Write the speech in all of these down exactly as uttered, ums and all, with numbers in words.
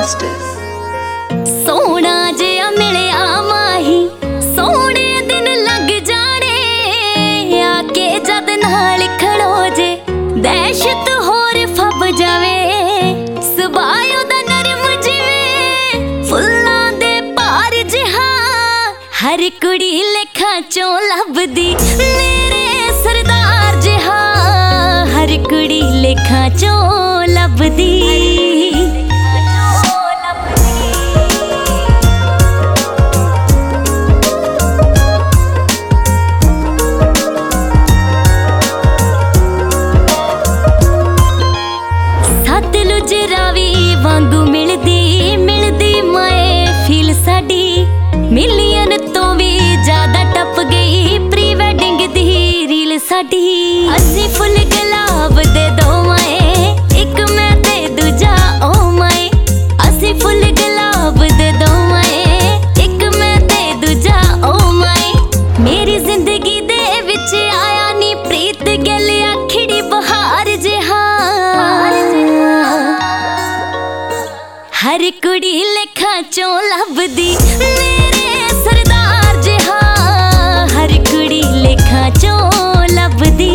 master. सोना जिहा मिलिया माही सोने दिन लग जाने आके जद नाल खड़ो जे दहशत होर फब जावे सुबायो दा नरम जिवे फुल्लां दे पार जिहा हर कुड़ी लेखा चों लभदी मेरे सरदार जिहा हर कुड़ी लेखा चों लभदी। वांगू मिलदी मिलदी माए फील साडी मिलियन तो भी ज्यादा टप गई प्री वेडिंग दी रील साडी। अस्सी फुल गुलाब दे दो माए एक मैं ते दूजा ओ माए अस्सी फुल गुलाब दे दो माए एक मैं ते दूजा ओ माए मेरी जिंदगी दे विच आया नी प्रीत गल आखड़ी बहार जिहा हर कुड़ी लेखा चों लभदी मेरे सरदार जिहा हर कुड़ी लेखा चों लभदी।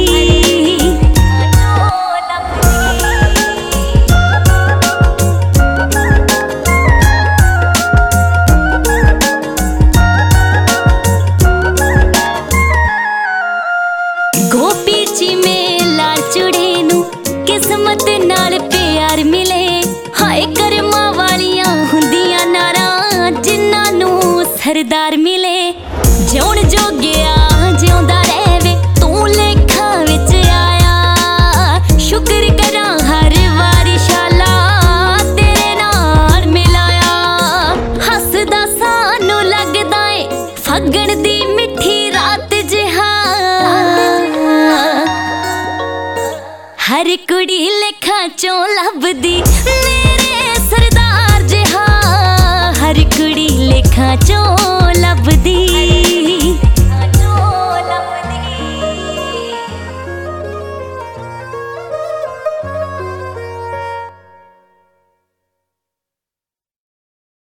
गोपी ची मेला चुड़े नू किस्मत नाल प्यार मिले हाय करमा वालियां हुंदियां नारा जिन्हां नू सरदार मिले जिउण जोगिया जिउंदा रहवे तू लेखा विच आया शुक्र करां हर वारी शाला तेरे नाल मिलाया हसदा सानू लगदा ए फगण दी मिठी रात जिहा हर कुड़ी लेखा चों लभदी।